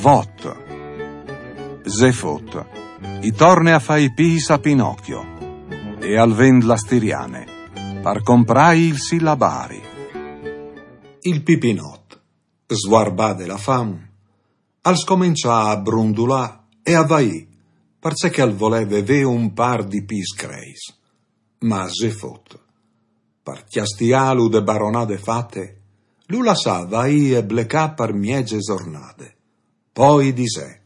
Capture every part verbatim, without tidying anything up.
vot. Se fot, i torne a fare i pis a Pinocchio e al vend la stiriane, par comprai il sillabari. Il Pipinot, sguarbà della fam, al scomincià a brundulà e a vai, perché che al voleve ve un par di pis creis. Ma se fot, par chiastialu de baronade fate, lu lasà vai e blecà par miege giornade. Poi disè,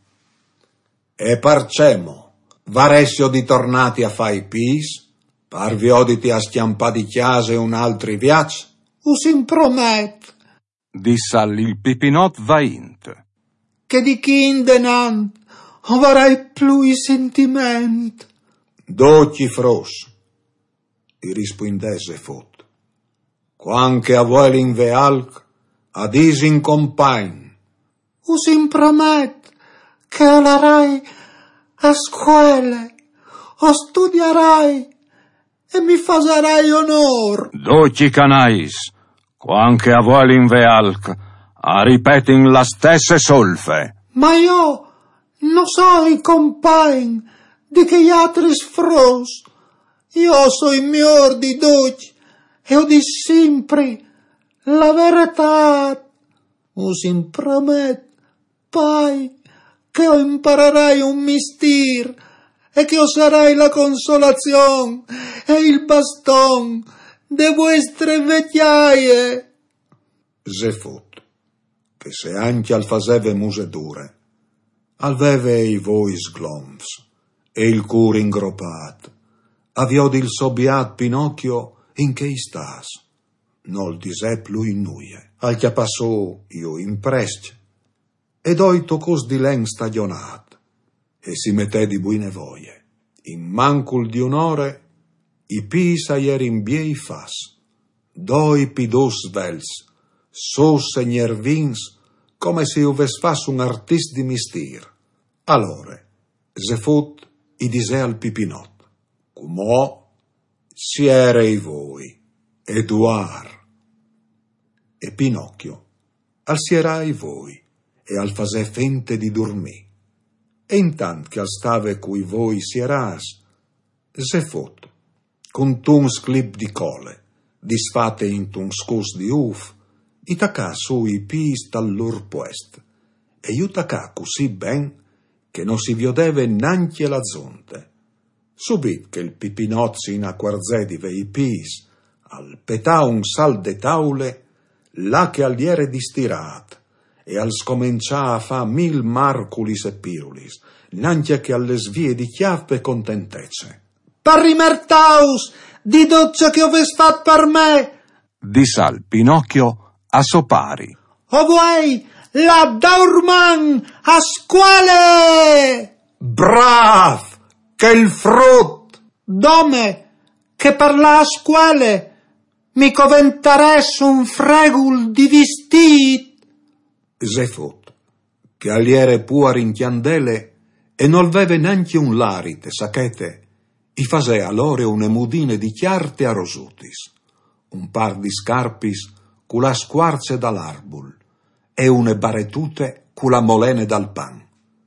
e parcemo, varessio di tornati a fai pis, par vi oditi a schiampà di chiase un altri viac? Usin promet, diss'al il Pipinot vaint, che di chi indenant avarai plui sentiment. Doci fros, i rispondese fot, quanche a voi l'invealc, ad isin compagn. Usin promet, che alarai a scuole, o studierai, e mi fasarai onor. Doci canais, quanche a voi l'invealc, a ripetin la stesse solfe. Ma io non so i compagn di che gli altri fros. Io so i miglior di doci e ho di sempre la verità. Usin promet, pai, che o imparerai un mistir e che o sarai la consolazione e il baston de vostre vecchiaie. Se fot, che se anche al faseve muse dure, alveve i voi sglomfs e il cur ingroppat, aviod il sobiat Pinocchio in che stas, nol disep lui nuie, al che passò io imprest, ed oito cos di len stagionat, e si mette di buine voie, in mancul di un'ore, i pisa ieri in biei fas, doi pidos vels, sos e nervins, come se uves fas un artist di mistir. Allora, se fot, i dise al Pipinot, cumò, sierei voi, Eduard. E Pinocchio, al sierai voi, e al fasè fente di dormì. E intant che al stave cui voi sieras, se fot, con tun sclip di cole, disfate in tun scus di uf, i tacà su i pis dal lor puest, e iu tacà così ben che non si viodeve nanche la zonte. Subit che il Pipinot si inacquarzè di vei pis, al petà un sal de taule, là che aliere distirat, e al scomincià a fa mil marculis e pirulis, nanche che alle svie di chiappe contentece. Parrimertaus, di doccia che oves fat per me, diss'al Pinocchio a sopari. O vuoi la daurman a scuole? Brav, che il frut. Dome, che per la scuole mi coventeres un fregul di vistit. Se fot, che aliere puar in chiandele e non veve neanche un larite, sachete, i fasè allora une mudine di chiarte a rosutis, un par di scarpis cu la squarce dall'arbul e une baretute cu la molene dal pan.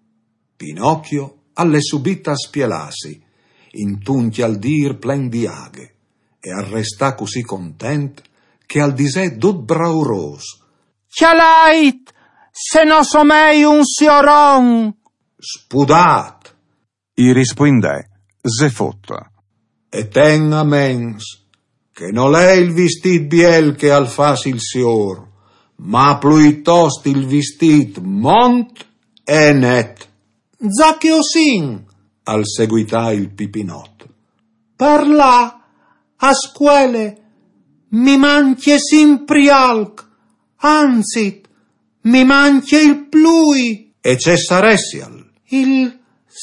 Pinocchio alle subita spielasi, intunti al dir plen di aghe, e arrestà così content che al disè dot brauros. Cialait, se no somei un sioron. Spudat, I rispondè, se fotta. e ten a mens, che non è il vistit biel che al fas il sior, ma pluitost il vistit mont e net. Zaccheo sin, al seguità il Pipinot. Parla, a scuole, mi manche sempre alc, anzi, mi manche il plui. E c'è saressial. Il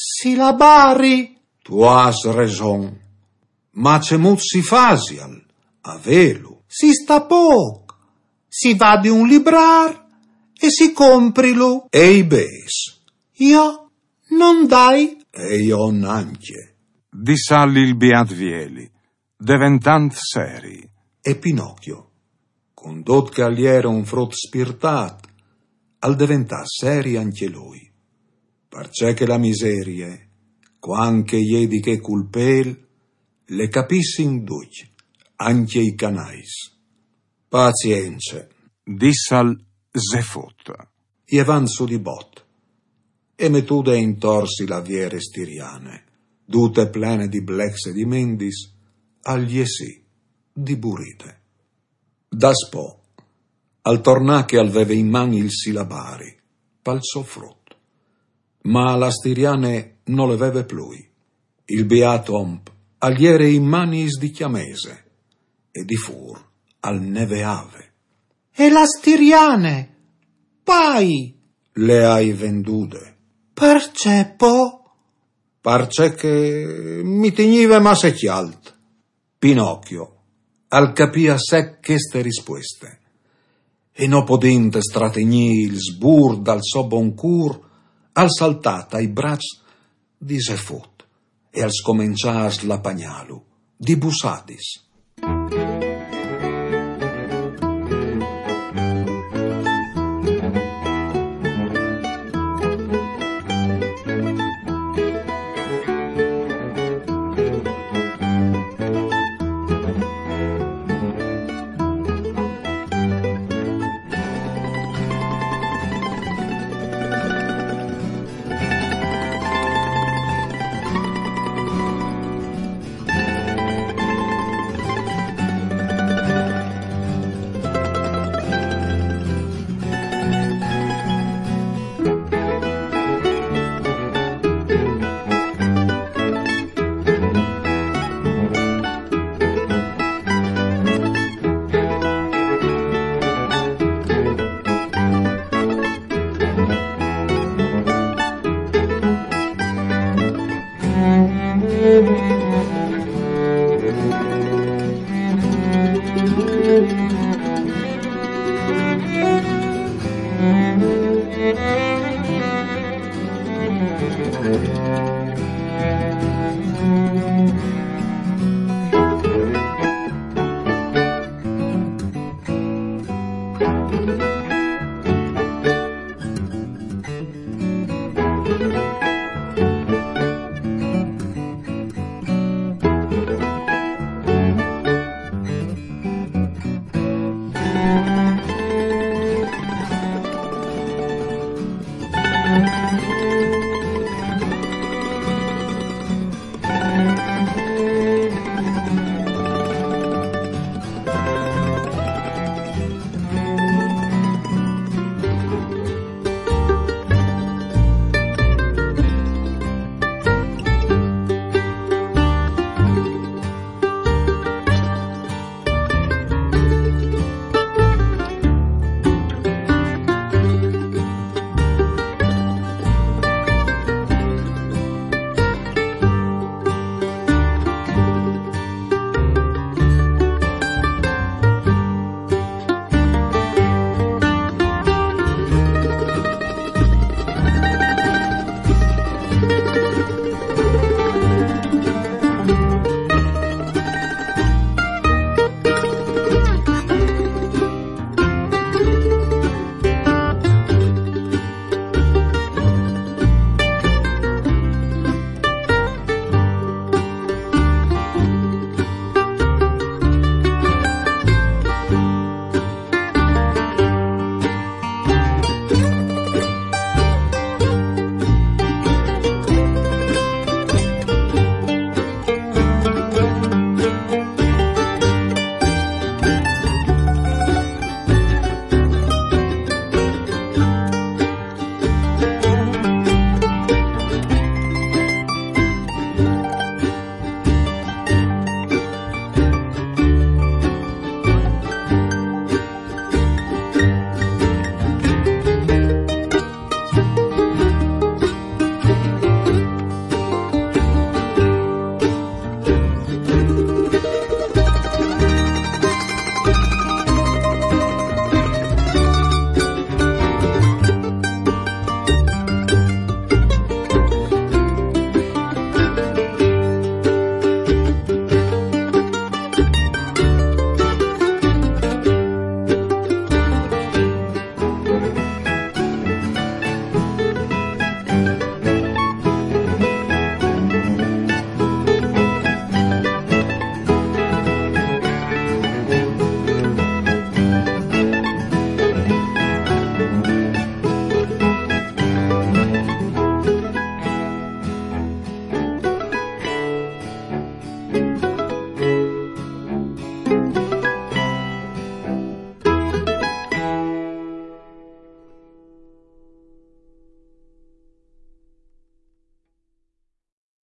silabari. Tu has raison. Ma c'è muzzi fasial, a velo. Si sta poc. Si va di un librar e si comprilo. E i bes. Io non dai. E io nanche. Diss'al il Beatvieli, diventant seri. E Pinocchio, condot che aliera un frot spirtat, al diventà seri anche lui. Perché che la miserie, quanche iedi che culpel, le capissin duc, anche i canais. Pazienza, diss'al Zefot. I avanzo di bot, e metude intorsi la viere stiriane, tutte plene di blex e di mendis, agli esì di burite. Da spo, al tornà che alveve in mani il silabari, palzò frutto, ma la stiriane non le veve plui. Il beato omp agliere in manis di chiamese, e di fur al neveave. E la stiriane, pai, le hai vendute. Perché po? Parce che mi tegnive ma se chialt. Pinocchio al capì a sé queste risposte, e no podente strategni il sbur dal so bon cur, al saltata ai bracci di Zefot e al scomincià slapagnalu di Busadis.